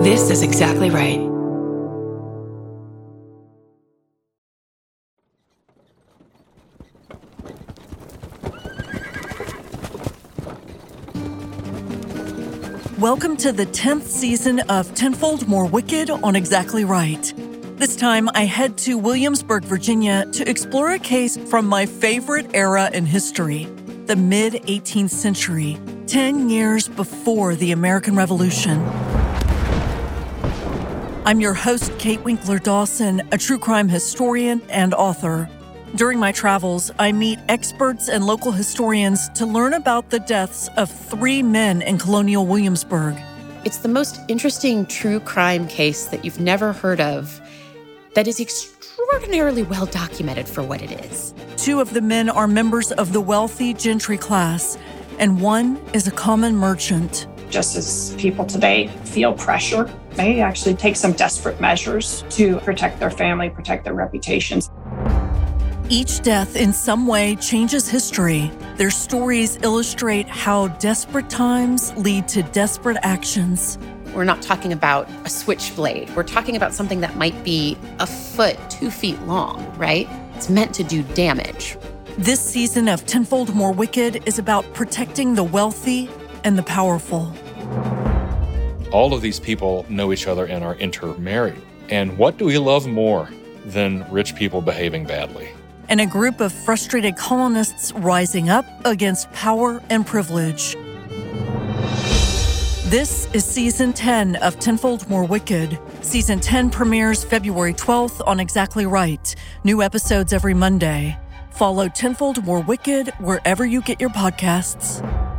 This is Exactly Right. Welcome to the 10th season of Tenfold More Wicked on Exactly Right. This time, I head to Williamsburg, Virginia, to explore a case from my favorite era in history, the mid-18th century, 10 years before the American Revolution. I'm your host, Kate Winkler Dawson, a true crime historian and author. During my travels, I meet experts and local historians to learn about the deaths of 3 men in colonial Williamsburg. It's the most interesting true crime case that you've never heard of that is extraordinarily well documented for what it is. 2 of the men are members of the wealthy gentry class, and one is a common merchant. Just as people today feel pressure, they actually take some desperate measures to protect their family, protect their reputations. Each death in some way changes history. Their stories illustrate how desperate times lead to desperate actions. We're not talking about a switchblade. We're talking about something that might be a foot, 2 feet long, right? It's meant to do damage. This season of Tenfold More Wicked is about protecting the wealthy and the powerful. All of these people know each other and are intermarried. And what do we love more than rich people behaving badly? And a group of frustrated colonists rising up against power and privilege. This is Season 10 of Tenfold More Wicked. Season 10 premieres February 12th on Exactly Right. New episodes every Monday. Follow Tenfold More Wicked wherever you get your podcasts.